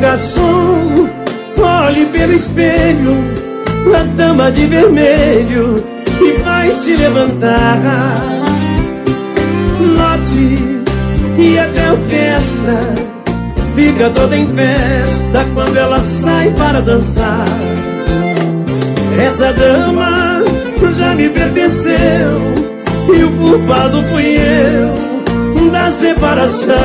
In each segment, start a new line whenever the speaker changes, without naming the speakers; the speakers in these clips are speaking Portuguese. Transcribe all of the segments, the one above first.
Garçom, olhe pelo espelho, a dama de vermelho que vai se levantar. Note que até a orquestra fica toda em festa quando ela sai para dançar. Essa dama já me pertenceu e o culpado fui eu da separação.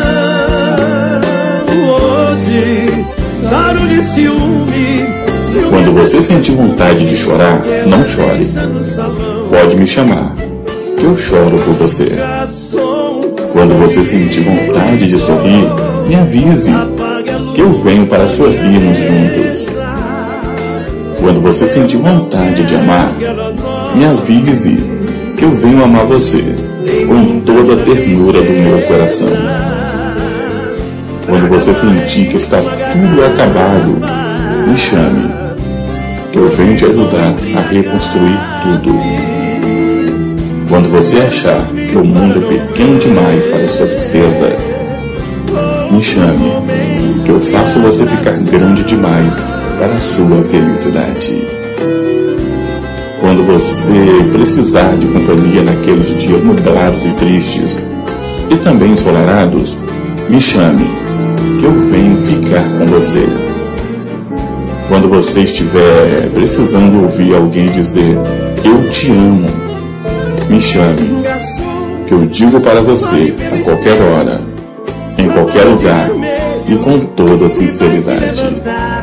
Hoje choro de ciúme.
Quando você sentir vontade de chorar, não chore. Pode me chamar, que eu choro por você. Quando você sentir vontade de sorrir, me avise, que eu venho para sorrirmos juntos. Quando você sentir vontade de amar, me avise, que eu venho amar você com toda a ternura do meu coração. Quando você sentir que está tudo acabado, me chame, que eu venho te ajudar a reconstruir tudo. Quando você achar que o mundo é pequeno demais para sua tristeza, me chame, que eu faço você ficar grande demais para a sua felicidade. Quando você precisar de companhia naqueles dias nublados e tristes, e também ensolarados, me chame, que eu venho ficar com você. Quando você estiver precisando ouvir alguém dizer eu te amo, me chame, que eu digo para você a qualquer hora, em qualquer lugar e com toda sinceridade.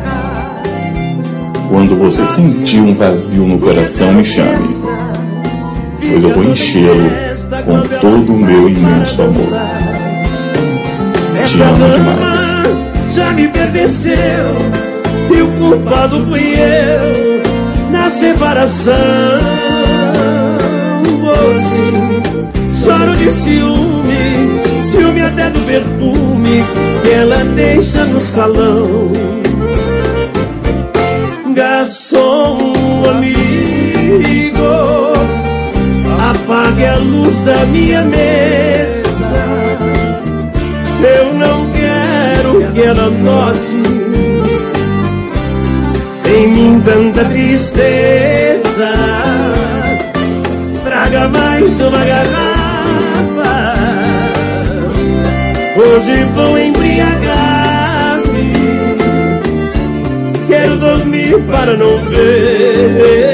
Quando você sentir um vazio no coração, me chame, pois eu vou enchê-lo com todo o meu imenso amor. Te amo demais.
Já me pertenceu e o culpado fui eu na separação. Hoje choro de ciúme, ciúme até do perfume que ela deixa no salão. Garçom, amigo, apague a luz da minha mesa. Eu não quero que ela note em mim tanta tristeza. Traga mais uma garrafa, hoje vou embriagar-me. Quero dormir para não ver